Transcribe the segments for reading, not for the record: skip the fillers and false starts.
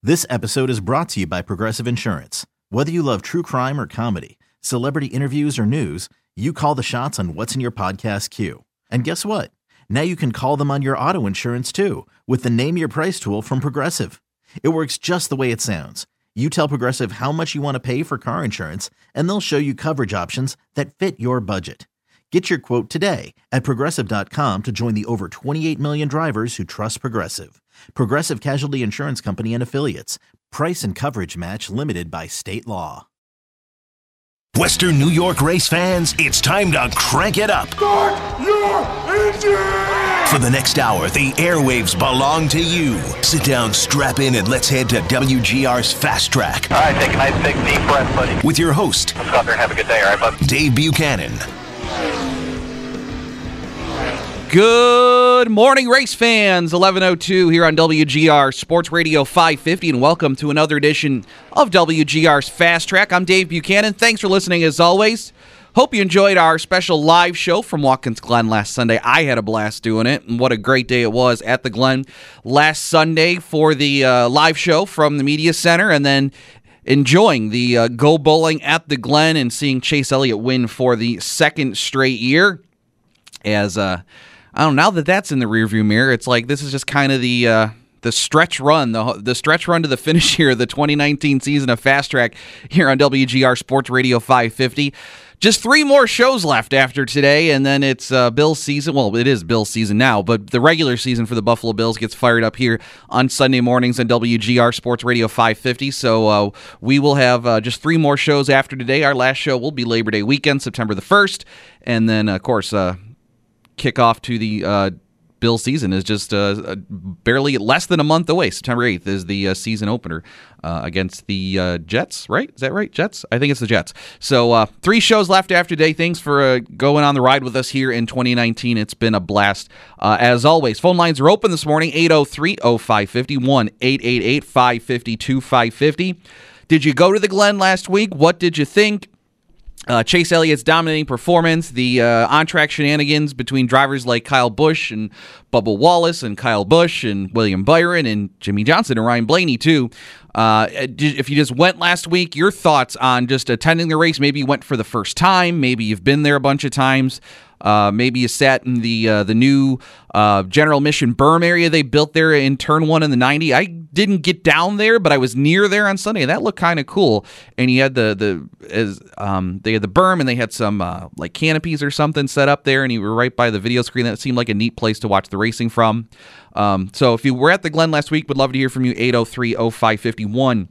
This episode is brought to you by Progressive Insurance. Whether you love true crime or comedy, celebrity interviews or news, you call the shots on what's in your podcast queue. And guess what? Now you can call them on your auto insurance too with the Name Your Price tool from Progressive. It works just the way it sounds. You tell Progressive how much you want to pay for car insurance, and they'll show you coverage options that fit your budget. Get your quote today at Progressive.com to join the over 28 million drivers who trust Progressive. Progressive Casualty Insurance Company and Affiliates. Price and coverage match limited by state law. Western New York race fans, it's time to crank it up. Start your engine! For the next hour, the airwaves belong to you. Sit down, strap in, and let's head to WGR's Fast Track. All right, take a nice big deep breath, buddy. With your host, Let's go out there and have a good day, all right, bud? Dave Buchanan. Good morning, race fans. 11:02 here on WGR Sports Radio 550, and welcome to another edition of WGR's Fast Track. I'm Dave Buchanan. Thanks for listening as always. Hope you enjoyed our special live show from Watkins Glen last Sunday. I had a blast doing it, and what a great day it was at the Glen last Sunday for the live show from the Media Center, and then enjoying the Go Bowling at the Glen and seeing Chase Elliott win for the second straight year. As I don't know, now that that's in the rearview mirror, it's like this is just kind of the stretch run, the stretch run to the finish here of the 2019 season of Fast Track here on WGR Sports Radio 550. Just 3 more shows left after today, and then it's Bills season. Well, it is Bills season now, but the regular season for the Buffalo Bills gets fired up here on Sunday mornings on WGR Sports Radio 550. So we will have just 3 more shows after today. Our last show will be Labor Day weekend, September the 1st, and then, of course, kickoff to the Bill season is just barely less than a month away. September 8th is the season opener against the Jets, right? Is that right? Jets? I think it's the Jets. So 3 shows left after today. Thanks for going on the ride with us here in 2019. It's been a blast. As always, phone lines are open this morning, 803-0550, 1-888-550-2550. Did you go to the Glen last week? What did you think? Chase Elliott's dominating performance, the on-track shenanigans between drivers like Kyle Busch and Bubba Wallace and Kyle Busch and William Byron and Jimmy Johnson and Ryan Blaney, too. If you just went last week, your thoughts on just attending the race. Maybe you went for the first time. Maybe you've been there a bunch of times. Maybe you sat in the new General Mission berm area they built there in Turn 1 in the 90. I didn't get down there, but I was near there on Sunday. That looked kind of cool. And you had they had the berm, and they had some like canopies or something set up there, and you were right by the video screen. That seemed like a neat place to watch the racing from. So if you were at the Glen last week, would love to hear from you. 803-0551.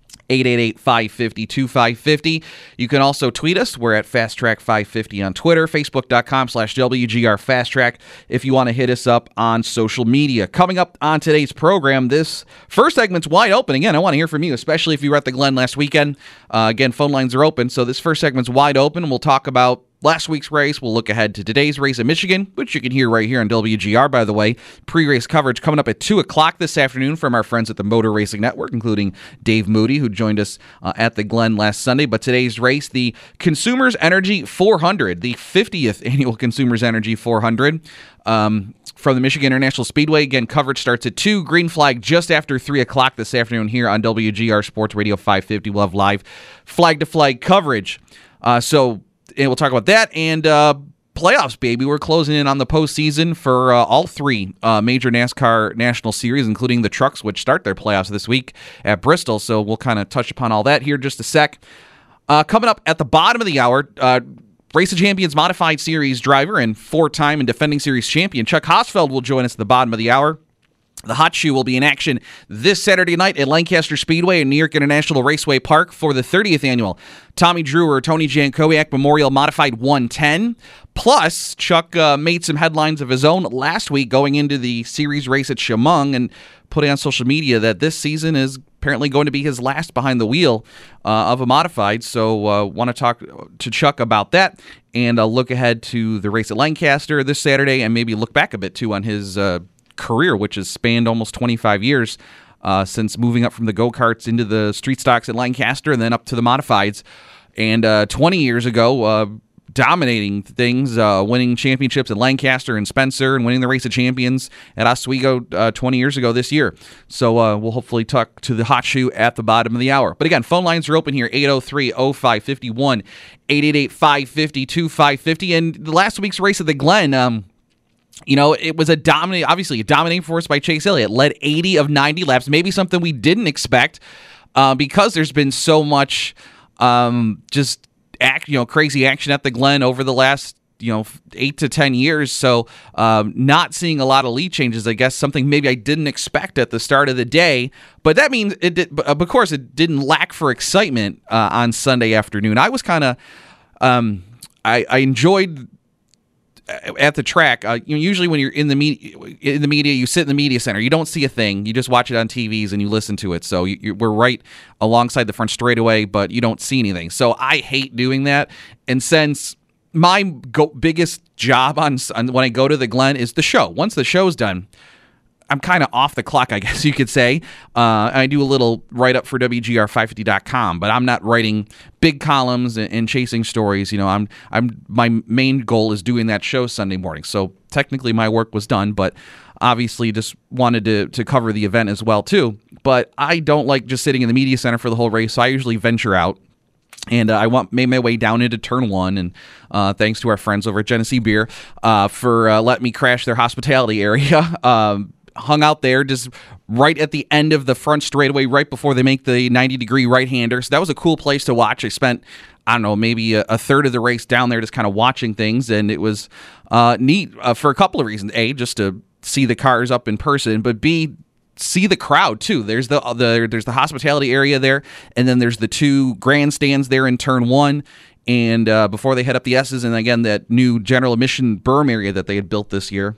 888-550-2550. You can also tweet us. We're at Fast Track 550 on Twitter, Facebook.com/WGR Fast Track if you want to hit us up on social media. Coming up on today's program, this first segment's wide open. Again, I want to hear from you, especially if you were at the Glen last weekend. Again, phone lines are open, so this first segment's wide open. We'll talk about last week's race. We'll look ahead to today's race in Michigan, which you can hear right here on WGR, by the way. Pre-race coverage coming up at 2 o'clock this afternoon from our friends at the Motor Racing Network, including Dave Moody, who joined us at the Glen last Sunday. But today's race, the Consumers Energy 400, the 50th annual Consumers Energy 400 from the Michigan International Speedway. Again, coverage starts at 2. Green flag just after 3 o'clock this afternoon here on WGR Sports Radio 550. We'll have live flag-to-flag coverage. And we'll talk about that and playoffs, baby. We're closing in on the postseason for all 3 major NASCAR National Series, including the trucks, which start their playoffs this week at Bristol. So we'll kind of touch upon all that here in just a sec. Coming up at the bottom of the hour, Race of Champions Modified Series driver and 4-time and defending series champion Chuck Hosfeld will join us at the bottom of the hour. The Hot Shoe will be in action this Saturday night at Lancaster Speedway and New York International Raceway Park for the 30th annual Tommy Drewer, Tony Jankowiak Memorial Modified 110. Plus, Chuck made some headlines of his own last week going into the series race at Chemung and putting on social media that this season is apparently going to be his last behind the wheel of a modified. So want to talk to Chuck about that and look ahead to the race at Lancaster this Saturday and maybe look back a bit too on his career, which has spanned almost 25 years since moving up from the go-karts into the street stocks at Lancaster and then up to the modifieds. And 20 years ago, dominating things, winning championships at Lancaster and Spencer and winning the Race of Champions at Oswego 20 years ago this year. So we'll hopefully talk to the hot shoe at the bottom of the hour. But again, phone lines are open here, 803-0551, 888-550-2550. And last week's race at the Glen, it was obviously a dominating force by Chase Elliott, led 80 of 90 laps, maybe something we didn't expect because there's been so much crazy action at the Glen over the last 8 to 10 years. So not seeing a lot of lead changes, I guess, something maybe I didn't expect at the start of the day. But that means it did. Of course, it didn't lack for excitement on Sunday afternoon. I was kind of I enjoyed at the track. Usually when you're in the media, you sit in the media center. You don't see a thing. You just watch it on TVs and you listen to it. So we're right alongside the front straightaway, but you don't see anything. So I hate doing that. And since my biggest job on when I go to the Glen is the show. Once the show's done, I'm kind of off the clock, I guess you could say. I do a little write-up for WGR550.com, but I'm not writing big columns and chasing stories. My main goal is doing that show Sunday morning. So technically my work was done, but obviously just wanted to cover the event as well too. But I don't like just sitting in the media center for the whole race, so I usually venture out. And I made my way down into Turn 1, and thanks to our friends over at Genesee Beer for letting me crash their hospitality area. Hung out there just right at the end of the front straightaway, right before they make the 90-degree right-hander. So that was a cool place to watch. I spent, maybe a third of the race down there just kind of watching things, and it was neat for a couple of reasons. A, just to see the cars up in person, but B, see the crowd too. There's the hospitality area there, and then there's the two grandstands there in Turn 1. And before they head up the S's, and again that new general admission berm area that they had built this year.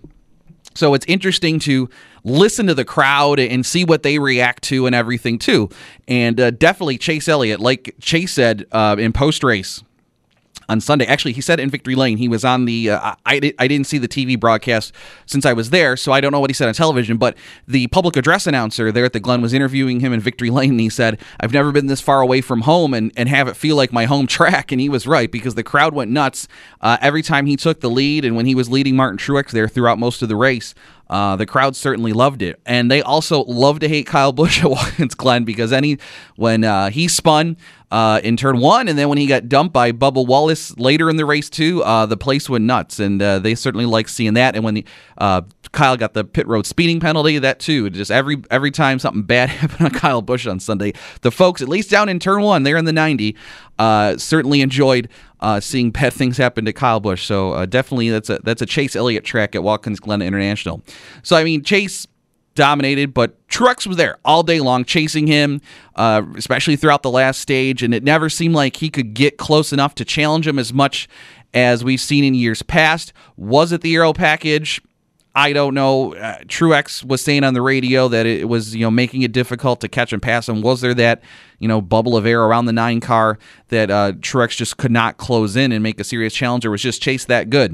So it's interesting to listen to the crowd and see what they react to and everything too. And definitely Chase Elliott, like Chase said in post-race on Sunday. Actually, he said in Victory Lane, he was on the, I didn't see the TV broadcast since I was there, so I don't know what he said on television, but the public address announcer there at the Glen was interviewing him in Victory Lane, and he said, I've never been this far away from home and have it feel like my home track, and he was right, because the crowd went nuts every time he took the lead, and when he was leading Martin Truex there throughout most of the race. The crowd certainly loved it, and they also love to hate Kyle Busch at Watkins Glen, because when he spun in Turn 1, and then when he got dumped by Bubba Wallace later in the race too, the place went nuts, and they certainly like seeing that. And when Kyle got the pit road speeding penalty, that too, just every time something bad happened on Kyle Busch on Sunday, the folks, at least down in Turn 1, there in the 90, certainly enjoyed seeing bad things happen to Kyle Busch. So definitely that's a Chase Elliott track at Watkins Glen International. So Chase dominated, but Truex was there all day long chasing him, especially throughout the last stage, and it never seemed like he could get close enough to challenge him as much as we've seen in years past. Was it the aero package? I don't know. Truex was saying on the radio that it was, making it difficult to catch and pass him. Was there that, bubble of air around the 9 car that Truex just could not close in and make a serious challenge, or was just Chase that good?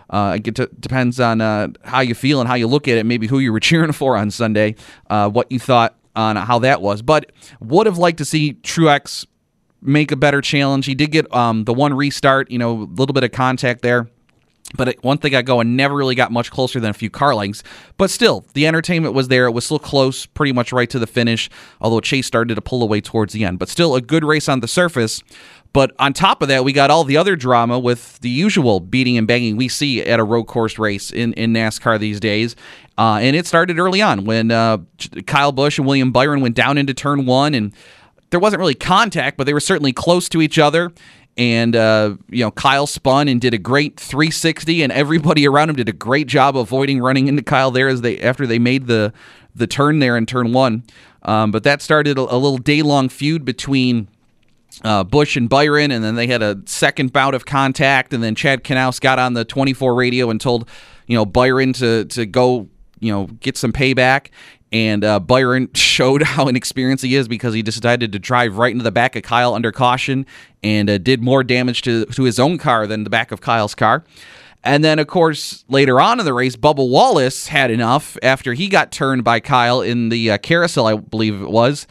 It depends on how you feel and how you look at it, maybe who you were cheering for on Sunday, what you thought on how that was. But would have liked to see Truex make a better challenge. He did get the one restart, a little bit of contact there. But once they got going, never really got much closer than a few car lengths. But still, the entertainment was there. It was still close, pretty much right to the finish, although Chase started to pull away towards the end. But still a good race on the surface. But on top of that, we got all the other drama with the usual beating and banging we see at a road course race in NASCAR these days. And it started early on when Kyle Busch and William Byron went down into Turn 1. And there wasn't really contact, but they were certainly close to each other. And, Kyle spun and did a great 360, and everybody around him did a great job avoiding running into Kyle there after they made the turn there in Turn 1. But that started a little day-long feud between Busch and Byron, and then they had a second bout of contact, and then Chad Knaus got on the 24 radio and told, Byron to go, get some payback. And Byron showed how inexperienced he is because he decided to drive right into the back of Kyle under caution and did more damage to his own car than the back of Kyle's car. And then, of course, later on in the race, Bubba Wallace had enough after he got turned by Kyle in the carousel, I believe it was.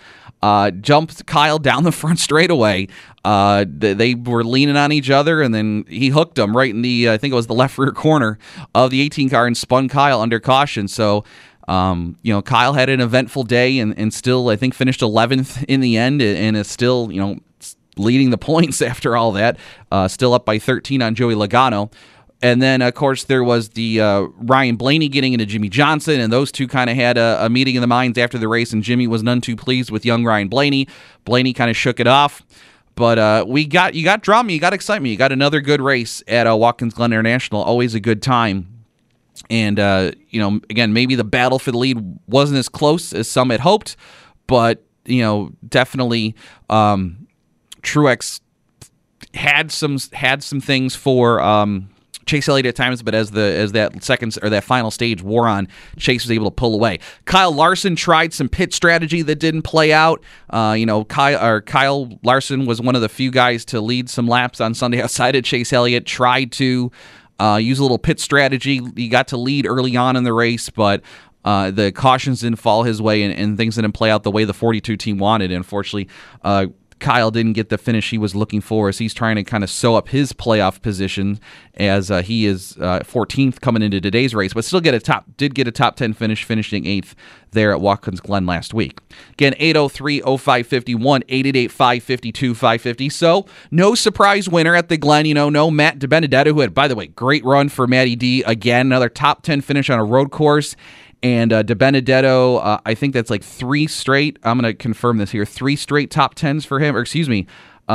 jumped Kyle down the front straightaway. They were leaning on each other, and then he hooked him right in the, I think it was the left rear corner of the 18 car and spun Kyle under caution. So, Kyle had an eventful day and still, I think, finished 11th in the end and is still, leading the points after all that. Still up by 13 on Joey Logano. And then, of course, there was the Ryan Blaney getting into Jimmy Johnson, and those two kind of had a meeting of the minds after the race, and Jimmy was none too pleased with young Ryan Blaney. Blaney kind of shook it off. But you got drama, you got excitement, you got another good race at Watkins Glen International, always a good time. And, again, maybe the battle for the lead wasn't as close as some had hoped, but, definitely Truex had some things for Chase Elliott at times, but as that second or that final stage wore on, Chase was able to pull away. Kyle Larson tried some pit strategy that didn't play out. Kyle Larson was one of the few guys to lead some laps on Sunday outside of Chase Elliott. Tried to use a little pit strategy. He got to lead early on in the race, but the cautions didn't fall his way, and things didn't play out the way the 42 team wanted. Unfortunately, Kyle didn't get the finish he was looking for, as he's trying to kind of sew up his playoff position, as he is 14th coming into today's race, but still did get a top 10 finish, finishing 8th there at Watkins Glen last week. Again, 803-0551, 888-552-550. So no surprise winner at the Glen. No Matt DiBenedetto, who had, by the way, great run for Matty D. Again, another top 10 finish on a road course. And DiBenedetto, I think that's like 3 straight. I'm going to confirm this here. 3 straight top 10s for him. Or excuse me.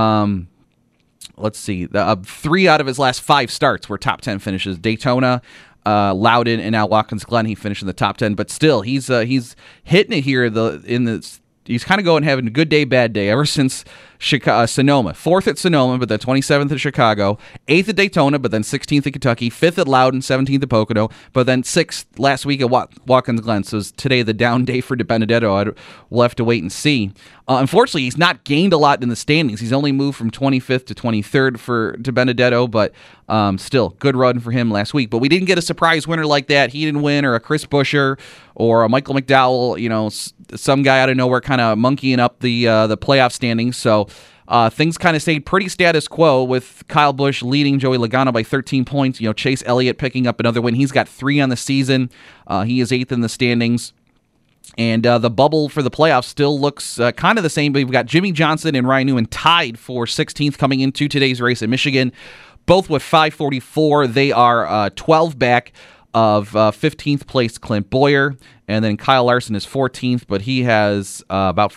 Let's see. 3 out of his last 5 starts were top 10 finishes. Daytona, Loudon, and now Watkins Glen. He finished in the top 10. But still, he's hitting it here. He's kind of going having a good day, bad day ever since Sonoma. 4th at Sonoma, but then 27th at Chicago. 8th at Daytona, but then 16th at Kentucky. 5th at Loudon, 17th at Pocono, but then 6th last week at Watkins Glen. So today the down day for DiBenedetto. We'll have to wait and see. Unfortunately, he's not gained a lot in the standings. He's only moved from 25th to 23rd for DiBenedetto, but still, good run for him last week. But we didn't get a surprise winner like that. He didn't win, or a Chris Buescher, or a Michael McDowell, some guy out of nowhere kind of monkeying up the playoff standings. So things kind of stayed pretty status quo, with Kyle Busch leading Joey Logano by 13 points. Chase Elliott picking up another win. He's got 3 on the season. He is 8th in the standings. And the bubble for the playoffs still looks kind of the same, but we've got Jimmy Johnson and Ryan Newman tied for 16th coming into today's race at Michigan, both with 544. They are 12 back of 15th place Clint Bowyer, and then Kyle Larson is 14th, but he has about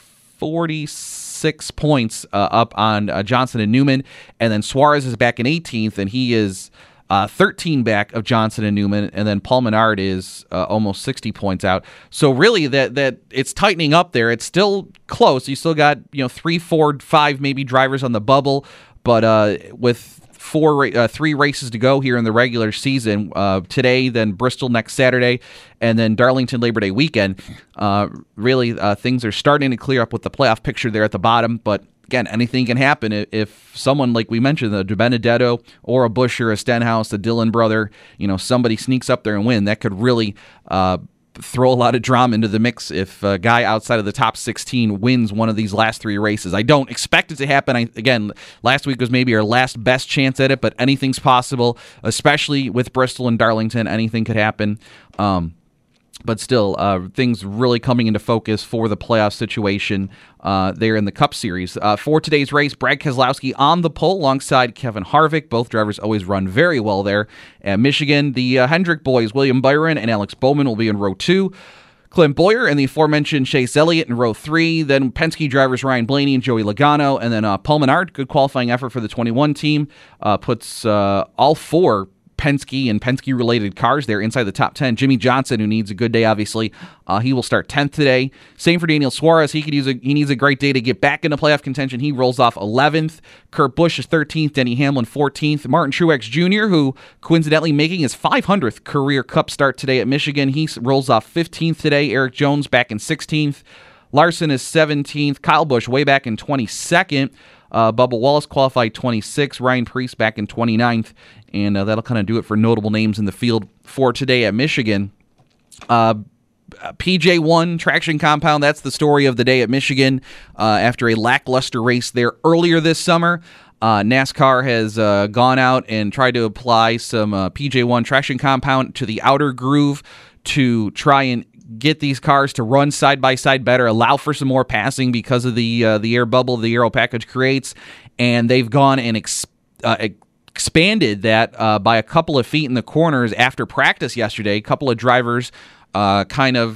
46 points up on Johnson and Newman, and then Suarez is back in 18th, and he is 13 back of Johnson and Newman, and then Paul Menard is almost 60 points out. So really, that it's tightening up there. It's still close. You still got 3, 4, 5 maybe drivers on the bubble, but with 3 races to go here in the regular season, today, then Bristol next Saturday, and then Darlington Labor Day weekend, really things are starting to clear up with the playoff picture there at the bottom. But again, anything can happen if someone, like we mentioned, the DiBenedetto or a Buescher, a Stenhouse, a Dillon brother, somebody sneaks up there and win. That could really throw a lot of drama into the mix if a guy outside of the top 16 wins one of these last 3 races. I don't expect it to happen. Again, last week was maybe our last best chance at it, but anything's possible, especially with Bristol and Darlington. Anything could happen. But still, things really coming into focus for the playoff situation there in the Cup Series. For today's race, Brad Keselowski on the pole alongside Kevin Harvick. Both drivers always run very well there at Michigan. The Hendrick boys, William Byron and Alex Bowman, will be in row 2. Clint Bowyer and the aforementioned Chase Elliott in row 3. Then Penske drivers Ryan Blaney and Joey Logano. And then Paul Menard, good qualifying effort for the 21 team, puts all 4 Penske and Penske-related cars there inside the top 10. Jimmy Johnson, who needs a good day, obviously, he will start 10th today. Same for Daniel Suarez. He needs a great day to get back into playoff contention. He rolls off 11th. Kurt Busch is 13th. Denny Hamlin 14th. Martin Truex Jr., who coincidentally making his 500th career Cup start today at Michigan, he rolls off 15th today. Eric Jones back in 16th. Larson is 17th. Kyle Busch way back in 22nd. Bubba Wallace qualified 26th. Ryan Preece back in 29th. And that'll kind of do it for notable names in the field for today at Michigan. PJ1 traction compound, that's the story of the day at Michigan. After a lackluster race there earlier this summer, NASCAR has gone out and tried to apply some PJ1 traction compound to the outer groove to try and get these cars to run side by side better, allow for some more passing because of the air bubble the aero package creates, and they've gone and expanded that by a couple of feet in the corners after practice yesterday. A couple of drivers campaigning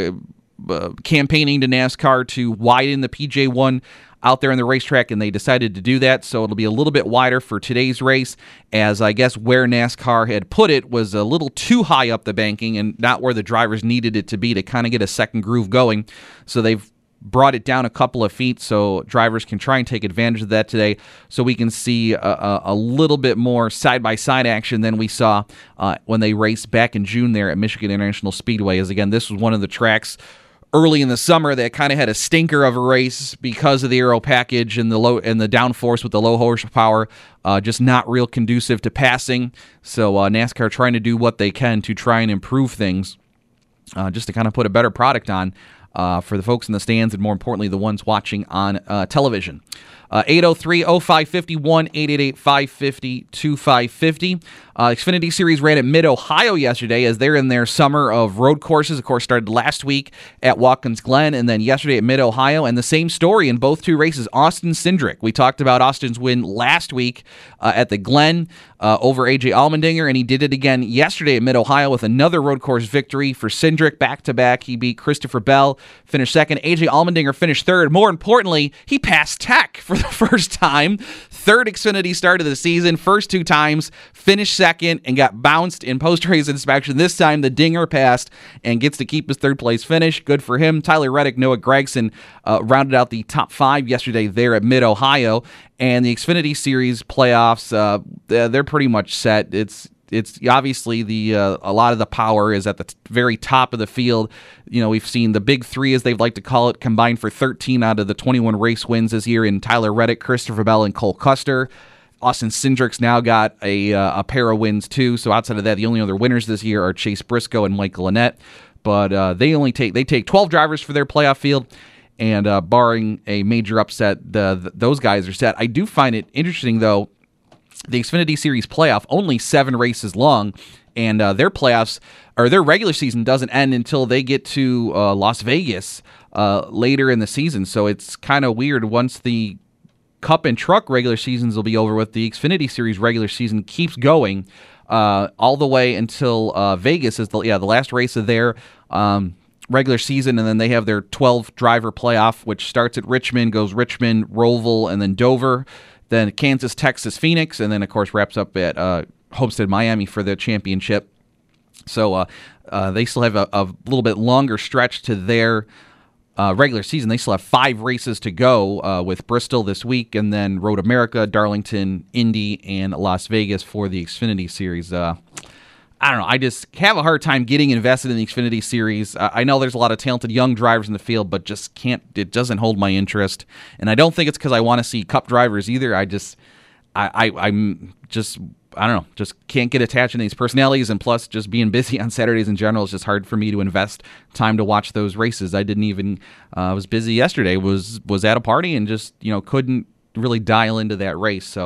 to NASCAR to widen the PJ1 out there in the racetrack, and they decided to do that, so it'll be a little bit wider for today's race, as I guess where NASCAR had put it was a little too high up the banking and not where the drivers needed it to be to kind of get a second groove going. So they've brought it down a couple of feet so drivers can try and take advantage of that today, so we can see a little bit more side-by-side action than we saw when they raced back in June there at Michigan International Speedway. As again, this was one of the tracks early in the summer that kind of had a stinker of a race because of the aero package and the downforce with the low horsepower, just not real conducive to passing. So NASCAR trying to do what they can to try and improve things, just to kind of put a better product on for the folks in the stands and, more importantly, the ones watching on television. 803-0551, 888-550-2550. Xfinity Series ran at Mid-Ohio yesterday as they're in their summer of road courses. Of course, started last week at Watkins Glen and then yesterday at Mid-Ohio. And the same story in both two races, Austin Cindric. We talked about Austin's win last week at the Glen over A.J. Allmendinger, and he did it again yesterday at Mid-Ohio with another road course victory for Cindric back-to-back. He beat Christopher Bell, finished second. A.J. Allmendinger finished third. More importantly, he passed Tech for the first time. Third Xfinity start of the season. First two times, finished second and got bounced in post-race inspection. This time, the dinger passed and gets to keep his third-place finish. Good for him. Tyler Reddick, Noah Gragson rounded out the top five yesterday there at Mid-Ohio. And the Xfinity Series playoffs, they're pretty much set. It's obviously a lot of the power is at the very top of the field. You know, we've seen the big three, as they'd like to call it, combined for 13 out of the 21 race wins this year in Tyler Reddick, Christopher Bell, and Cole Custer. Austin Cindric's now got a pair of wins too. So outside of that, the only other winners this year are Chase Briscoe and Michael Annett. But they take 12 drivers for their playoff field. And barring a major upset, those guys are set. I do find it interesting, though, the Xfinity Series playoff, only 7 races long, and their playoffs, or their regular season doesn't end until they get to Las Vegas later in the season. So it's kind of weird. Once the Cup and Truck regular seasons will be over with, the Xfinity Series regular season keeps going all the way until Vegas is the last race of their regular season, and then they have their 12-driver playoff, which starts at Richmond, goes Richmond, Roval, and then Dover, then Kansas, Texas, Phoenix, and then, of course, wraps up at Homestead, Miami for the championship. So they still have a little bit longer stretch to their regular season. They still have 5 races to go with Bristol this week, and then Road America, Darlington, Indy, and Las Vegas for the Xfinity Series. I don't know. I just have a hard time getting invested in the Xfinity Series. I know there's a lot of talented young drivers in the field, but just can't. It doesn't hold my interest, and I don't think it's because I want to see Cup drivers either. I'm just I don't know. Just can't get attached to these personalities, and plus, just being busy on Saturdays in general is just hard for me to invest time to watch those races. I didn't even. I was busy yesterday. Was at a party and just couldn't really dial into that race. So.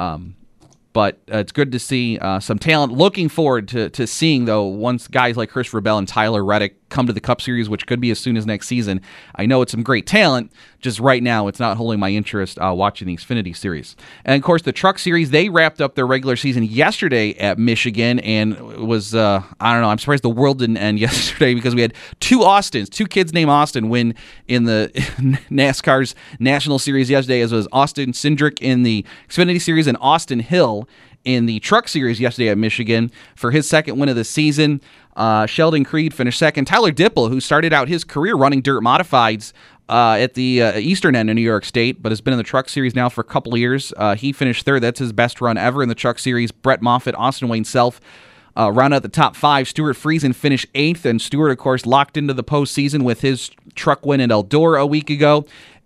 But it's good to see some talent. Looking forward to seeing, though, once guys like Christopher Bell and Tyler Reddick come to the Cup Series, which could be as soon as next season. I know it's some great talent. Just right now, it's not holding my interest watching the Xfinity Series. And, of course, the Truck Series, they wrapped up their regular season yesterday at Michigan, and it was, I don't know, I'm surprised the world didn't end yesterday because we had 2 kids named Austin, win in the NASCAR's National Series yesterday, as was Austin Cindric in the Xfinity Series and Austin Hill in the Truck Series yesterday at Michigan for his second win of the season. Sheldon Creed finished second. Tyler Dipple, who started out his career running dirt modifieds at the eastern end of New York State, but has been in the Truck Series now for a couple of years. He finished third. That's his best run ever in the Truck Series. Brett Moffitt, Austin Wayne Self round out the top 5. Stuart Friesen finished 8th, and Stuart, of course, locked into the postseason with his truck win at Eldora a week ago.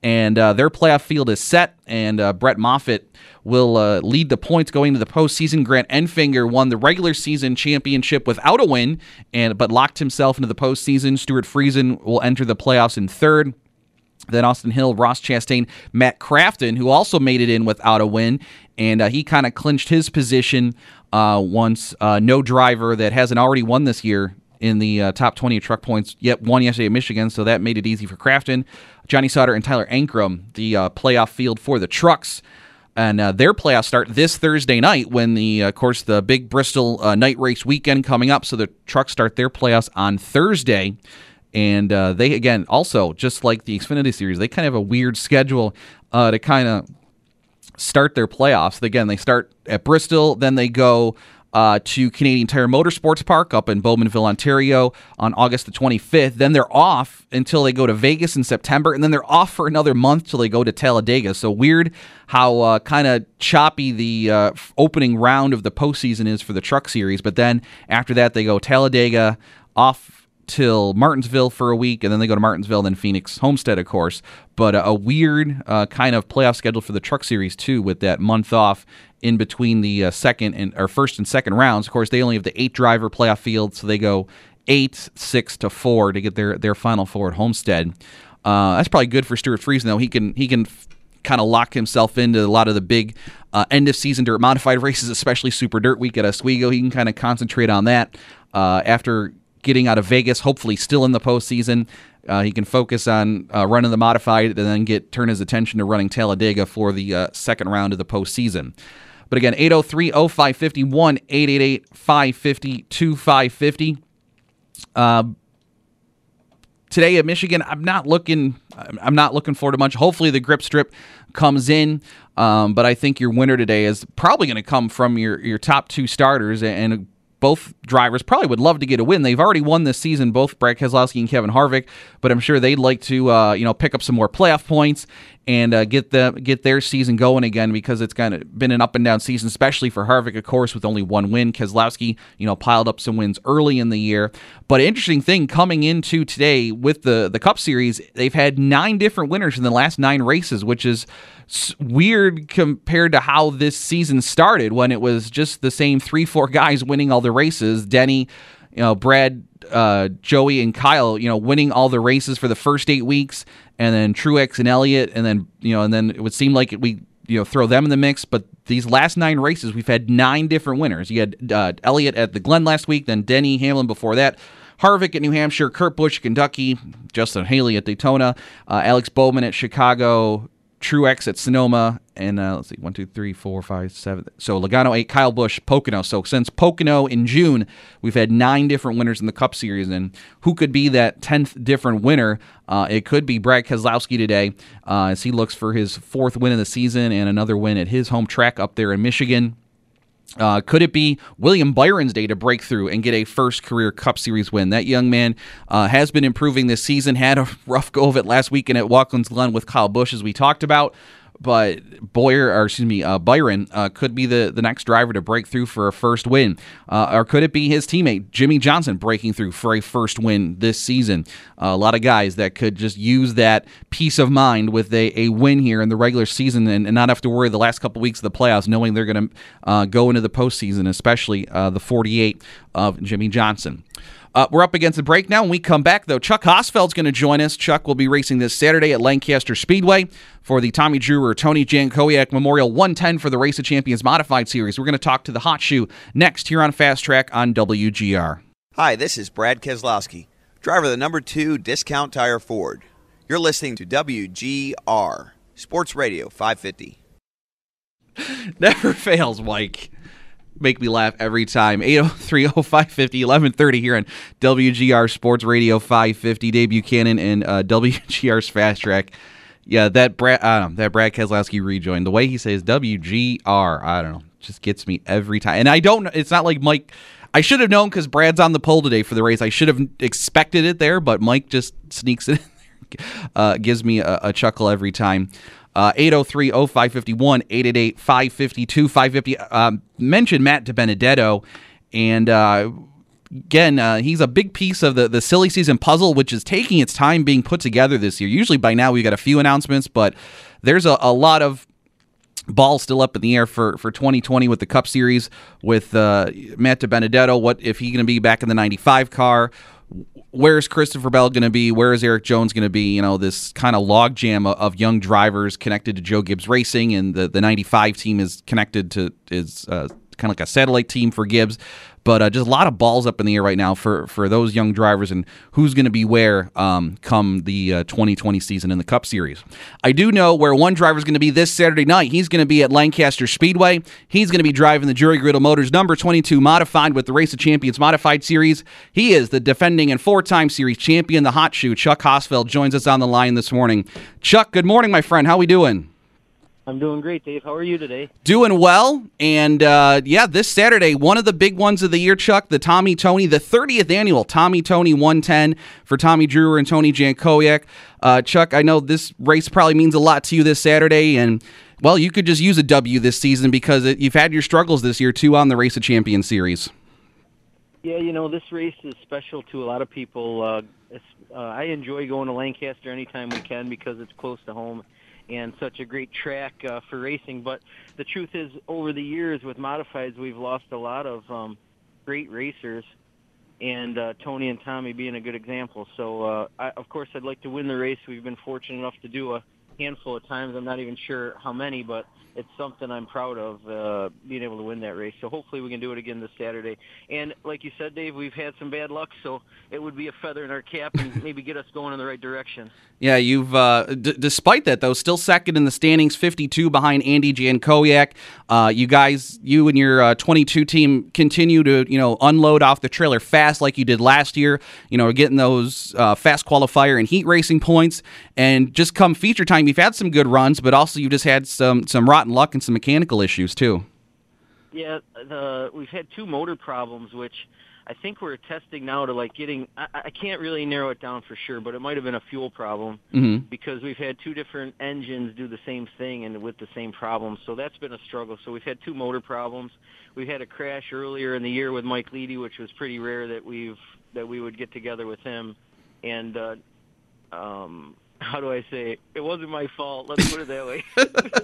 and their playoff field is set, and Brett Moffitt will lead the points going to the postseason. Grant Enfinger won the regular season championship without a win, but locked himself into the postseason. Stuart Friesen will enter the playoffs in third. Then Austin Hill, Ross Chastain, Matt Crafton, who also made it in without a win, and he kind of clinched his position once no driver that hasn't already won this year in the top 20 of truck points yet won yesterday at Michigan, so that made it easy for Crafton. Johnny Sauter and Tyler Ankrum, the playoff field for the trucks. And their playoffs start this Thursday night when of course, the big Bristol night race weekend coming up. So the trucks start their playoffs on Thursday. And they, again, also, just like the Xfinity Series, they kind of have a weird schedule to kind of start their playoffs. Again, they start at Bristol, then they go to Canadian Tire Motorsports Park up in Bowmanville, Ontario on August the 25th. Then they're off until they go to Vegas in September, and then they're off for another month till they go to Talladega. So weird how kind of choppy the opening round of the postseason is for the Truck Series. But then after that, they go Talladega, off till Martinsville for a week, and then they go to Martinsville, then Phoenix, Homestead, of course. But a weird kind of playoff schedule for the Truck Series, too, with that month off in between the first and second rounds. Of course, they only have the 8-driver playoff field, so they go 8, 6 to 4 to get their final four at Homestead. That's probably good for Stuart Friesen, though. He can kind of lock himself into a lot of the big end-of-season dirt modified races, especially Super Dirt Week at Oswego. He can kind of concentrate on that after getting out of Vegas, hopefully still in the postseason. He can focus on running the modified and then turn his attention to running Talladega for the second round of the postseason. But again, 803-0550, 1-888-550-2550. Today at Michigan, I'm not looking forward to much. Hopefully the grip strip comes in, but I think your winner today is probably going to come from your top two starters, and both drivers probably would love to get a win. They've already won this season, both Brad Keselowski and Kevin Harvick, but I'm sure they'd like to pick up some more playoff points and get their season going again, because it's kind of been an up and down season, especially for Harvick, of course, with only one win. Keselowski, piled up some wins early in the year. But an interesting thing coming into today with the Cup Series, they've had 9 different winners in the last 9 races, which is weird compared to how this season started, when it was just the same 3-4 guys winning all the races. Denny, Brad, Joey, and Kyle, winning all the races for the first 8 weeks, and then Truex and Elliott, and then it would seem like we throw them in the mix. But these last 9 races, we've had 9 different winners. You had Elliott at the Glen last week, then Denny Hamlin before that, Harvick at New Hampshire, Kurt Busch at Kentucky, Justin Haley at Daytona, Alex Bowman at Chicago, Truex at Sonoma, and let's see, 1, 2, 3, 4, 5, 7. So Logano 8, Kyle Busch, Pocono. So since Pocono in June, we've had 9 different winners in the Cup Series, and who could be that 10th different winner? It could be Brad Keselowski today, as he looks for his 4th win of the season and another win at his home track up there in Michigan. Could it be William Byron's day to break through and get a first career Cup Series win? That young man has been improving this season, had a rough go of it last weekend at Watkins Glen with Kyle Busch, as we talked about. But Byron could be the next driver to break through for a first win. Or could it be his teammate, Jimmy Johnson, breaking through for a first win this season? A lot of guys that could just use that peace of mind with a win here in the regular season and not have to worry the last couple weeks of the playoffs, knowing they're going to go into the postseason, especially the 48 of Jimmy Johnson. We're up against the break now. When we come back, though, Chuck Hosfeld's going to join us. Chuck will be racing this Saturday at Lancaster Speedway for the Tommy Drewer Tony Jankowiak Memorial 110 for the Race of Champions Modified Series. We're going to talk to the Hot Shoe next here on Fast Track on WGR. Hi, this is Brad Keselowski, driver of the number 2 Discount Tire Ford. You're listening to WGR, Sports Radio 550. Never fails, Mike. Make me laugh every time. 803-0550, 1130 here on WGR Sports Radio 550. Dave Buchanan and WGR's Fast Track. Yeah, that Brad Keselowski rejoin. The way he says WGR, I don't know, just gets me every time. And it's not like Mike, I should have known because Brad's on the pole today for the race. I should have expected it there, but Mike just sneaks it in there. Gives me a chuckle every time. 803-0551, 888-552-550. Mentioned Matt DiBenedetto, and again, he's a big piece of the silly season puzzle, which is taking its time being put together this year. Usually by now we've got a few announcements, but there's a lot of ball still up in the air for 2020 with the Cup Series, with Matt DiBenedetto. What if he's going to be back in the 95 car? Where's Christopher Bell going to be? Where is Eric Jones going to be? This kind of logjam of young drivers connected to Joe Gibbs Racing, and the 95 team is connected to is kind of like a satellite team for Gibbs. But just a lot of balls up in the air right now for those young drivers and who's going to be where come the 2020 season in the Cup Series. I do know where one driver is going to be this Saturday night. He's going to be at Lancaster Speedway. He's going to be driving the Jury Griddle Motors number 22 modified with the Race of Champions Modified Series. He is the defending and four-time series champion, the Hot Shoe. Chuck Hosfeld joins us on the line this morning. Chuck, good morning, my friend. How we doing? I'm doing great, Dave. How are you today? Doing well, and this Saturday, one of the big ones of the year, Chuck, the Tommy Tony, the 30th annual Tommy Tony 110 for Tommy Drewer and Tony Jankowiak. Chuck, I know this race probably means a lot to you this Saturday, and, well, you could just use a W this season because you've had your struggles this year, too, on the Race of Champions series. Yeah, this race is special to a lot of people. I enjoy going to Lancaster anytime we can because it's close to home and such a great track for racing. But the truth is, over the years with modifieds, we've lost a lot of great racers, and Tony and Tommy being a good example. So, of course, I'd like to win the race. We've been fortunate enough to do a handful of times. I'm not even sure how many, but it's something I'm proud of, being able to win that race. So hopefully we can do it again this Saturday. And like you said, Dave, we've had some bad luck, so it would be a feather in our cap and maybe get us going in the right direction. Yeah, you've, despite that, though, still second in the standings, 52 behind Andy Jankowiak. You and your 22 team continue to, unload off the trailer fast like you did last year, getting those fast qualifier and heat racing points. And just come feature time, you've had some good runs, but also you've just had some rotten luck and some mechanical issues, too. Yeah, we've had two motor problems, which I think we're testing now to getting. I can't really narrow it down for sure, but it might have been a fuel problem because we've had two different engines do the same thing and with the same problem. So that's been a struggle. So we've had two motor problems. We had a crash earlier in the year with Mike Leedy, which was pretty rare that we would get together with him. And how do I say it? It wasn't my fault. Let's put it that way.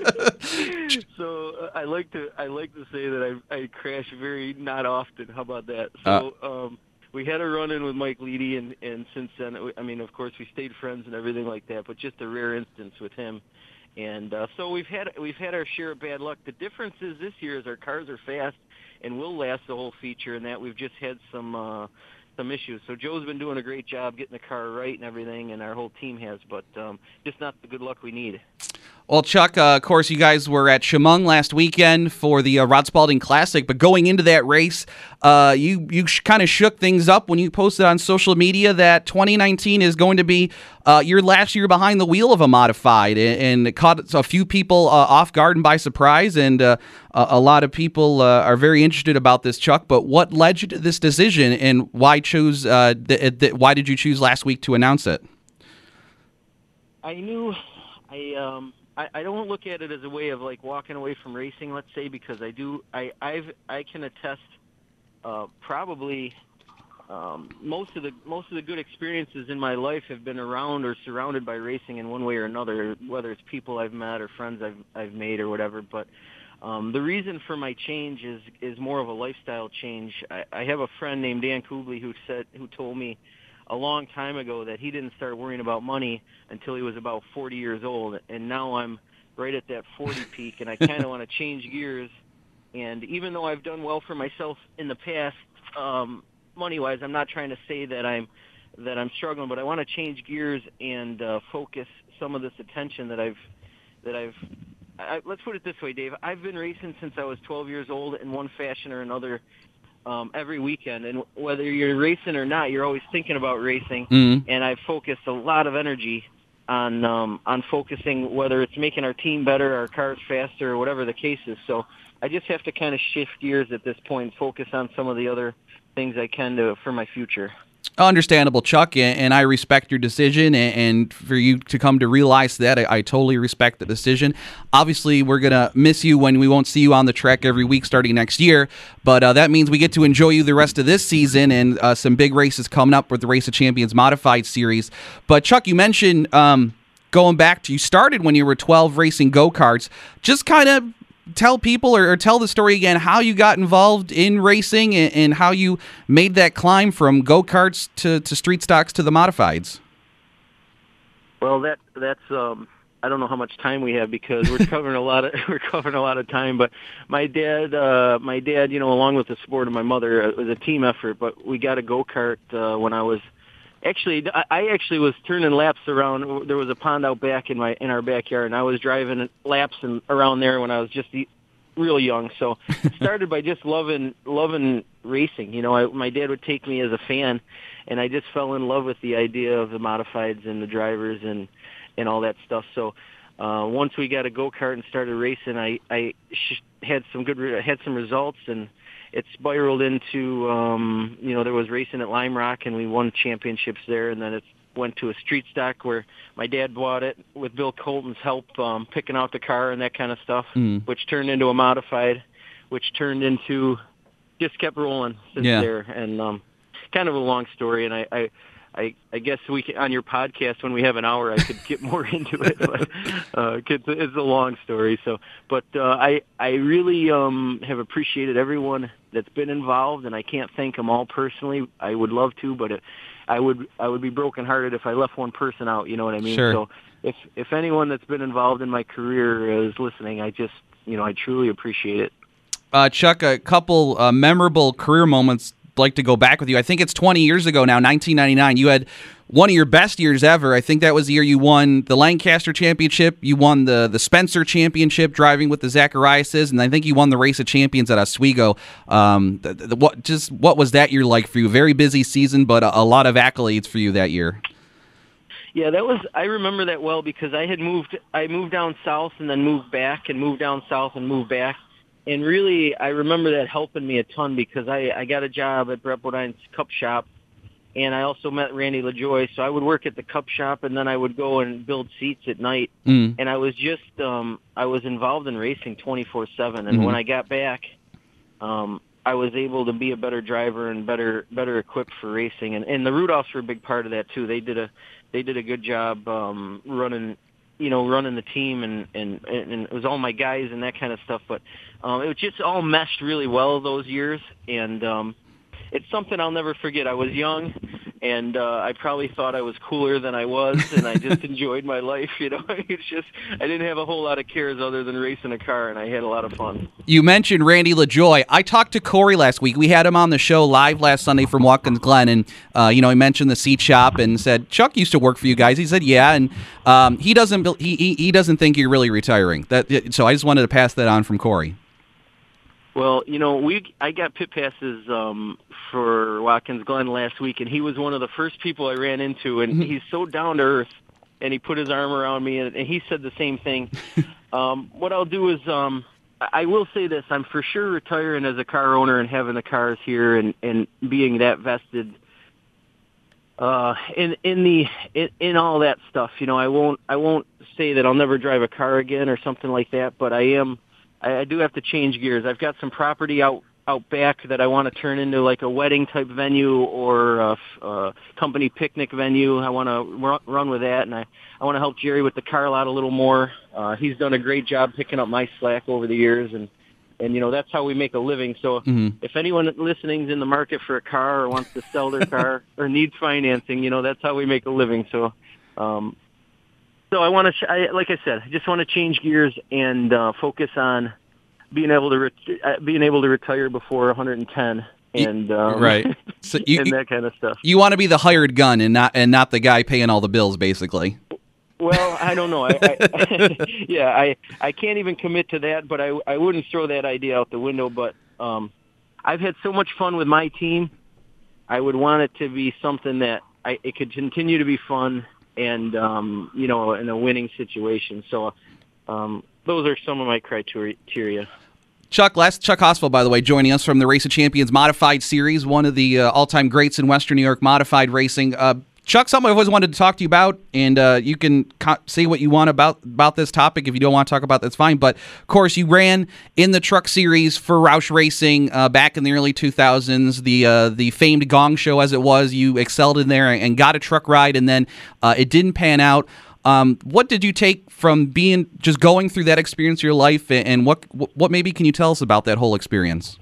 So I like to say that I crash very not often. How about that? So we had a run-in with Mike Leedy, and since then, of course, we stayed friends and everything like that. But just a rare instance with him, and so we've had our share of bad luck. The difference is this year is our cars are fast and will last the whole feature, and that we've just had some issues. So Joe's been doing a great job getting the car right and everything, and our whole team has, but just not the good luck we need. Well, Chuck, of course, you guys were at Chemung last weekend for the Rod Spalding Classic, but going into that race, you kind of shook things up when you posted on social media that 2019 is going to be your last year behind the wheel of a modified, and it caught a few people off guard and by surprise, and a lot of people are very interested about this, Chuck. But what led you to this decision, and why why did you choose last week to announce it? I knew I don't look at it as a way of walking away from racing, let's say, because I can attest probably most of the good experiences in my life have been around or surrounded by racing in one way or another, whether it's people I've met or friends I've made or whatever. But the reason for my change is more of a lifestyle change. I have a friend named Dan Kubley who told me a long time ago that he didn't start worrying about money until he was about 40 years old, and now I'm right at that 40 peak, and I kind of want to change gears. And even though I've done well for myself in the past, money-wise, I'm not trying to say that I'm struggling, but I want to change gears and focus some of this attention that I've. Let's put it this way, Dave. I've been racing since I was 12 years old in one fashion or another. Every weekend, and whether you're racing or not, you're always thinking about racing. And I've focused a lot of energy on focusing whether it's making our team better, our cars faster, or whatever the case is. So I just have to kind of shift gears at this point, focus on some of the other things I can do for my future. Understandable, Chuck, and I respect your decision, and for you to come to realize that, I totally respect the decision. Obviously, we're going to miss you when we won't see you on the track every week starting next year, but that means we get to enjoy you the rest of this season and some big races coming up with the Race of Champions Modified Series. But, Chuck, you mentioned going back to, you started when you were 12 racing go-karts. Just kind of tell people or tell the story again how you got involved in racing and how you made that climb from go-karts to street stocks to the modifieds. Well, that's I don't know how much time we have because we're covering a lot of time. But my dad, along with the support of my mother, it was a team effort. But we got a go-kart when I was I actually was turning laps around. There was a pond out back in our backyard, and I was driving laps around there when I was just real young. So it started by just loving racing. My dad would take me as a fan, and I just fell in love with the idea of the modifieds and the drivers and all that stuff. So once we got a go-kart and started racing, I had some results, and it spiraled into, there was racing at Lime Rock, and we won championships there, and then it went to a street stock where my dad bought it with Bill Colton's help, picking out the car and that kind of stuff, which turned into a modified, which turned into, just kept rolling since there, and kind of a long story, and I guess we can, on your podcast when we have an hour, I could get more into it, but it's a long story. So, but I really have appreciated everyone that's been involved, and I can't thank them all personally. I would love to, but I would be brokenhearted if I left one person out. You know what I mean? Sure. So if anyone that's been involved in my career is listening, I just I truly appreciate it. Chuck, a couple memorable career moments. Like to go back with you. I think it's 20 years ago now, 1999. You had one of your best years ever. I think that was the year you won the Lancaster Championship. You won the Spencer Championship driving with the Zachariases, and I think you won the Race of Champions at Oswego. What was that year like for you? Very busy season, but a lot of accolades for you that year. Yeah, I remember that well because I moved down south and then moved back and moved down south and moved back. And really, I remember that helping me a ton because I got a job at Brett Bodine's Cup Shop, and I also met Randy LaJoie. So I would work at the Cup Shop, and then I would go and build seats at night. And I was just I was involved in racing 24/7. And when I got back, I was able to be a better driver and better equipped for racing. And the Rudolphs were a big part of that too. They did a good job running the team, and it was all my guys and that kind of stuff. But it was just all meshed really well those years, and it's something I'll never forget. I was young, and I probably thought I was cooler than I was, and I just enjoyed my life. It's just I didn't have a whole lot of cares other than racing a car, and I had a lot of fun. You mentioned Randy LaJoie. I talked to Corey last week. We had him on the show live last Sunday from Watkins Glen, and he mentioned the seat shop and said Chuck used to work for you guys. He said yeah, and he doesn't think you're really retiring. So I just wanted to pass that on from Corey. Well, I got pit passes for Watkins Glen last week, and he was one of the first people I ran into, and he's so down to earth, and he put his arm around me, and he said the same thing. What I'll do is I will say this. I'm for sure retiring as a car owner and having the cars here and being that vested in all that stuff. I won't say that I'll never drive a car again or something like that, but I do have to change gears. I've got some property out back that I want to turn into like a wedding type venue or a company picnic venue. I want to run with that, and I want to help Jerry with the car lot a little more. He's done a great job picking up my slack over the years, and that's how we make a living. So if anyone listening's in the market for a car or wants to sell their car or needs financing, that's how we make a living. So So I want to, like I said, I just want to change gears and focus on being able to retire before 110 and right. So and that kind of stuff. You want to be the hired gun and not the guy paying all the bills, basically. Well, I don't know. I can't even commit to that, but I wouldn't throw that idea out the window. But I've had so much fun with my team. I would want it to be something that it could continue to be fun and in a winning situation. So those are some of my criteria. Chuck Hosfeld, by the way, joining us from the Race of Champions Modified Series, one of the all-time greats in Western New York modified racing. Chuck, something I've always wanted to talk to you about, and you can say what you want about this topic. If you don't want to talk about it, that's fine. But, of course, you ran in the truck series for Roush Racing back in the early 2000s, the famed Gong Show as it was. You excelled in there and got a truck ride, and then it didn't pan out. What did you take from just going through that experience of your life, and what maybe can you tell us about that whole experience?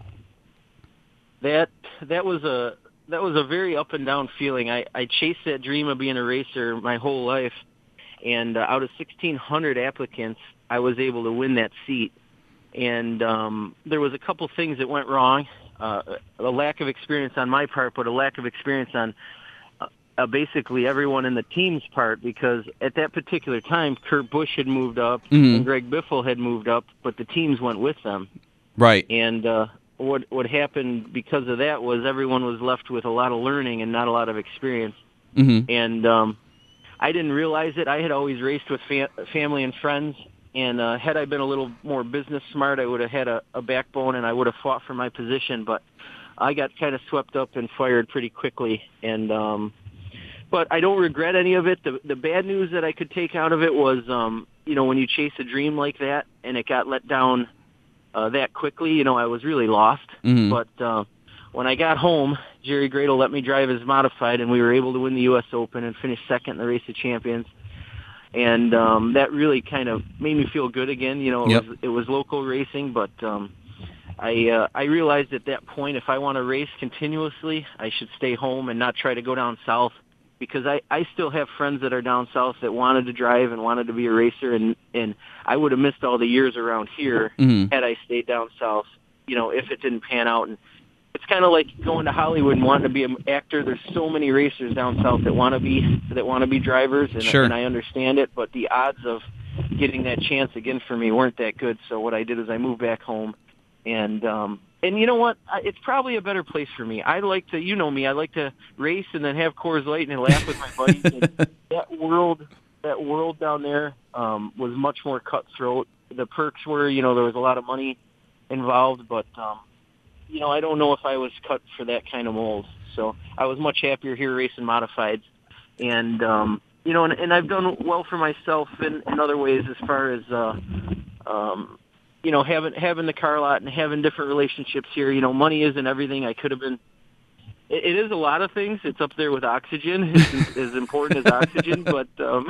That was a very up and down feeling. I chased that dream of being a racer my whole life, and out of 1,600 applicants, I was able to win that seat. And there was a couple things that went wrong, a lack of experience on my part, but a lack of experience on basically everyone in the team's part, because at that particular time, Kurt Busch had moved up and Greg Biffle had moved up, but the teams went with them. Right. And what happened because of that was everyone was left with a lot of learning and not a lot of experience. Mm-hmm. And I didn't realize it. I had always raced with family and friends, and had I been a little more business smart, I would have had a backbone and I would have fought for my position. But I got kind of swept up and fired pretty quickly. And but I don't regret any of it. The bad news that I could take out of it was, when you chase a dream like that and it got let down that quickly, I was really lost. Mm-hmm. But when I got home, Jerry Gradle let me drive his modified, and we were able to win the U.S. Open and finish second in the Race of Champions. And that really kind of made me feel good again. It was local racing, but I realized at that point, if I want to race continuously, I should stay home and not try to go down south, because I still have friends that are down south that wanted to drive and wanted to be a racer, and I would have missed all the years around here had I stayed down south, if it didn't pan out. And it's kind of like going to Hollywood and wanting to be an actor. There's so many racers down south that want to be drivers, and, sure. and I understand it, but the odds of getting that chance again for me weren't that good. So what I did is I moved back home, and you know what? It's probably a better place for me. I like to, me, I like to race and then have Coors Light and laugh with my buddies. And that world down there was much more cutthroat. The perks were, there was a lot of money involved, but I don't know if I was cut for that kind of mold. So I was much happier here racing modifieds, and and I've done well for myself in other ways as far as having the car lot and having different relationships here. Money isn't everything. I could have been. It is a lot of things. It's up there with oxygen. It's as important as oxygen, but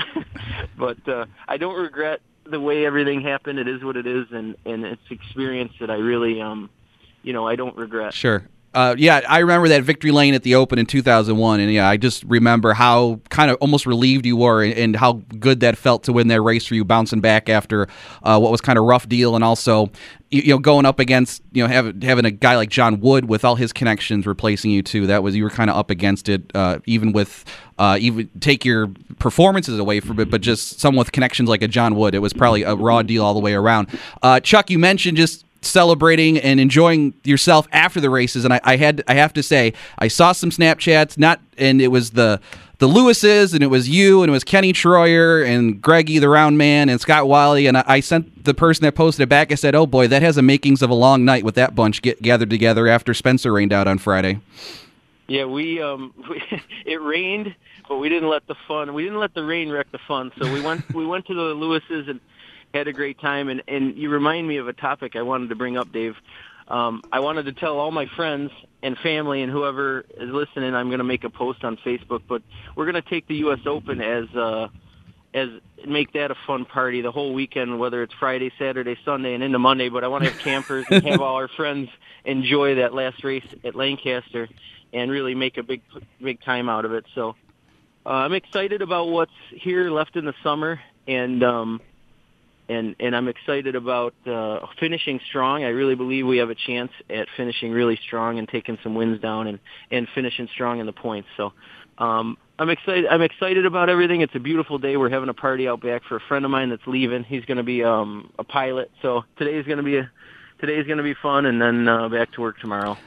I don't regret the way everything happened. It is what it is, and it's experience that I really I don't regret. Sure. I remember that victory lane at the Open in 2001, and I just remember how kind of almost relieved you were, and how good that felt to win that race for you, bouncing back after what was kind of a rough deal, and also going up against having a guy like John Wood with all his connections replacing you too. You were kind of up against it, even with even take your performances away from it, but just someone with connections like a John Wood, it was probably a raw deal all the way around. Chuck, you mentioned just celebrating and enjoying yourself after the races, and I have to say, I saw some Snapchats, and it was the Lewises, and it was you, and it was Kenny Troyer, and Greggy the Round Man, and Scott Wiley, and I sent the person that posted it back. I said, oh boy, that has the makings of a long night with that bunch gathered together after Spencer rained out on Friday. Yeah, it rained, but we didn't let the rain wreck the fun. So we went to the Lewises and had a great time, and you remind me of a topic I wanted to bring up, Dave. I wanted to tell all my friends and family and whoever is listening, I'm going to make a post on Facebook, but we're going to take the U.S. Open as make that a fun party the whole weekend, whether it's Friday, Saturday, Sunday, and into Monday. But I want to have campers and have all our friends enjoy that last race at Lancaster and really make a big time out of it. So I'm excited about what's here left in the summer, and I'm excited about finishing strong. I really believe we have a chance at finishing really strong and taking some wins down and finishing strong in the points. So I'm excited about everything. It's a beautiful day. We're having a party out back for a friend of mine that's leaving. He's going to be a pilot. So today's going to be fun, and then back to work tomorrow.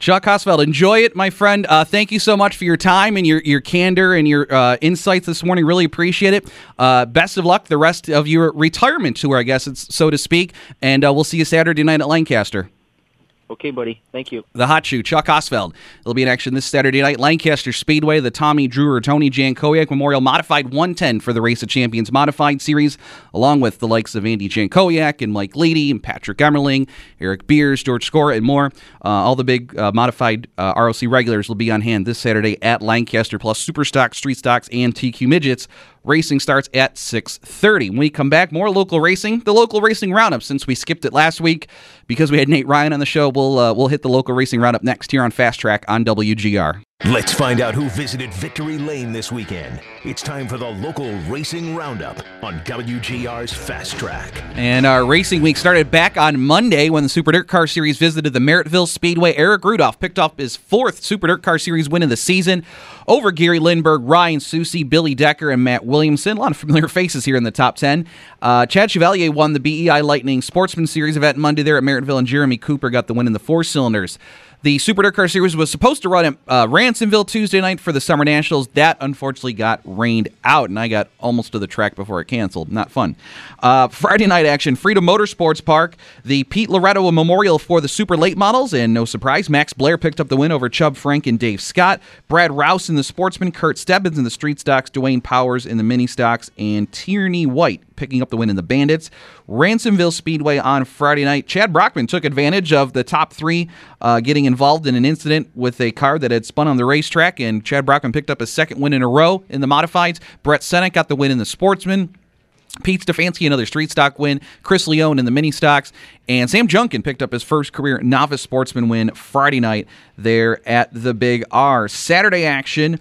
Chuck Hosfeld, enjoy it, my friend. Thank you so much for your time and your candor and your insights this morning. Really appreciate it. Best of luck the rest of your retirement tour, I guess, so to speak. And we'll see you Saturday night at Lancaster. Okay, buddy. Thank you. The Hot Shoe, Chuck Hosfeld. It'll be in action this Saturday night. Lancaster Speedway, the Tommy Drew or Tony Jankowiak Memorial Modified 110 for the Race of Champions Modified Series, along with the likes of Andy Jankowiak and Mike Leedy and Patrick Emmerling, Eric Beers, George Scora, and more. All the big modified ROC regulars will be on hand this Saturday at Lancaster, plus Super Stock, Street Stocks, and TQ Midgets. Racing starts at 6:30. When we come back, more local racing, the local racing roundup. Since we skipped it last week because we had Nate Ryan on the show, we'll hit the local racing roundup next here on Fast Track on WGR. Let's find out who visited Victory Lane this weekend. It's time for the local racing roundup on WGR's Fast Track. And our racing week started back on Monday when the Super Dirt Car Series visited the Merrittville Speedway. Eric Rudolph picked up his 4th Super Dirt Car Series win of the season over Gary Lindbergh, Ryan Susi, Billy Decker, and Matt Williamson. A lot of familiar faces here in the top 10. Chad Chevalier won the BEI Lightning Sportsman Series event Monday there at Merrittville, and Jeremy Cooper got the win in the 4-cylinders. The Super Dirt Car Series was supposed to run at Ransomville Tuesday night for the Summer Nationals. That unfortunately got rained out, and I got almost to the track before it canceled. Not fun. Friday night action, Freedom Motorsports Park, the Pete Loretto Memorial for the Super Late Models, and no surprise, Max Blair picked up the win over Chubb Frank and Dave Scott. Brad Rouse in the Sportsman, Kurt Stebbins in the Street Stocks, Dwayne Powers in the Mini Stocks, and Tierney White picking up the win in the Bandits. Ransomville Speedway on Friday night. Chad Brockman took advantage of the top 3 getting involved in an incident with a car that had spun on the racetrack, and Chad Brockman picked up his 2nd win in a row in the Modifieds. Brett Senek got the win in the Sportsman. Pete Stefanski, another Street Stock win. Chris Leone in the Mini Stocks. And Sam Junkin picked up his first career Novice Sportsman win Friday night there at the Big R. Saturday action,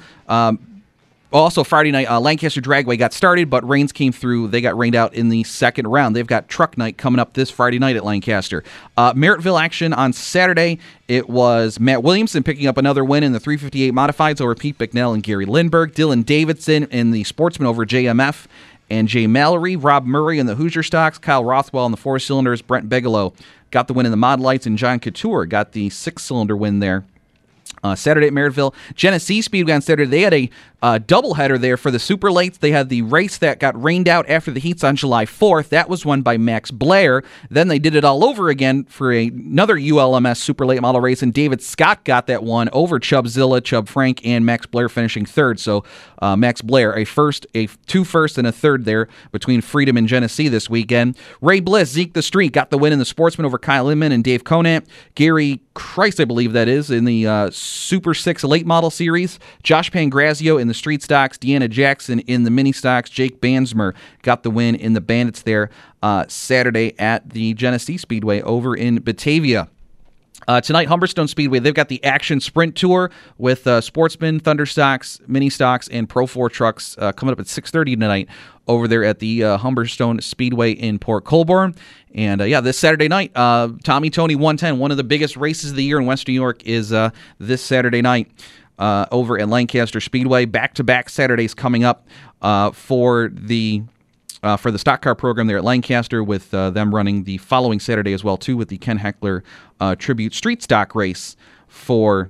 also Friday night, Lancaster Dragway got started, but rains came through. They got rained out in the 2nd round. They've got Truck Night coming up this Friday night at Lancaster. Merrittville action on Saturday. It was Matt Williamson picking up another win in the 358 Modifieds over Pete Bicknell and Gary Lindbergh. Dylan Davidson in the Sportsman over JMF and Jay Mallory. Rob Murray in the Hoosier Stocks. Kyle Rothwell in the 4-cylinders. Brent Bigelow got the win in the Mod Lights, and John Couture got the 6-cylinder win there. Saturday at Merrittville. Genesee Speedway on Saturday, they had a doubleheader there for the Super Lates. They had the race that got rained out after the heats on July 4th. That was won by Max Blair. Then they did it all over again for another ULMS Super Late Model race, and David Scott got that one over Chubb Zilla, Chubb Frank, and Max Blair finishing 3rd. So Max Blair, a 2 firsts and a 3rd there between Freedom and Genesee this weekend. Ray Bliss, Zeke the Street, got the win in the Sportsman over Kyle Inman and Dave Conant. Gary Christ, I believe that is, in the Super 6 Late Model Series. Josh Pangrazio in the Street Stocks. Deanna Jackson in the Mini Stocks. Jake Bansmer got the win in the Bandits there Saturday at the Genesee Speedway over in Batavia. Tonight, Humberstone Speedway, they've got the Action Sprint Tour with Sportsman, Thunder Stocks, Mini Stocks, and Pro 4 trucks coming up at 6:30 tonight over there at the Humberstone Speedway in Port Colborne. And this Saturday night, Tommy Tony 110, one of the biggest races of the year in West New York, is this Saturday night over at Lancaster Speedway. Back-to-back Saturdays coming up for the stock car program there at Lancaster, with them running the following Saturday as well, too, with the Ken Heckler Tribute Street Stock race for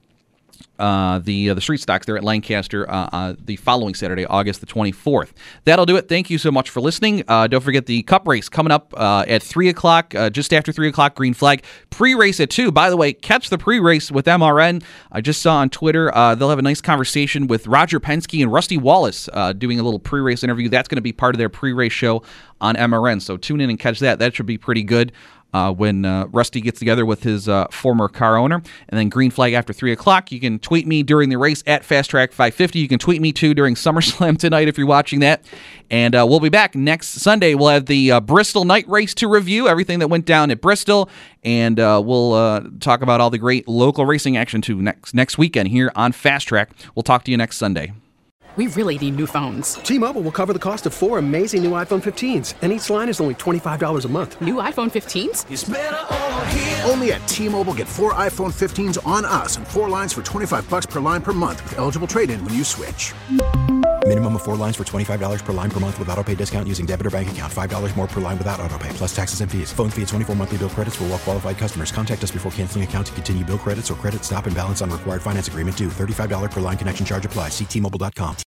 the Street Stocks there at Lancaster the following Saturday, August the 24th. That'll do it. Thank you so much for listening. Don't forget the Cup race coming up at 3 o'clock, just after 3 o'clock, green flag. Pre-race at 2. By the way, catch the pre-race with MRN. I just saw on Twitter they'll have a nice conversation with Roger Penske and Rusty Wallace doing a little pre-race interview. That's going to be part of their pre-race show on MRN, so tune in and catch that. That should be pretty good. When Rusty gets together with his former car owner. And then green flag after 3 o'clock. You can tweet me during the race at FastTrack550. You can tweet me, too, during SummerSlam tonight if you're watching that. And we'll be back next Sunday. We'll have the Bristol night race to review, everything that went down at Bristol. And we'll talk about all the great local racing action, too, next weekend here on Fast Track. We'll talk to you next Sunday. We really need new phones. T-Mobile will cover the cost of 4 amazing new iPhone 15s, and each line is only $25 a month. New iPhone 15s? It's better over here. Only at T-Mobile, get 4 iPhone 15s on us and 4 lines for $25 per line per month with eligible trade-in when you switch. Minimum of 4 lines for $25 per line per month with autopay discount using debit or bank account. $5 more per line without autopay, plus taxes and fees. Phone fee at 24 monthly bill credits for well-qualified customers. Contact us before canceling account to continue bill credits or credit stop and balance on required finance agreement due. $35 per line connection charge applies. See T-Mobile.com.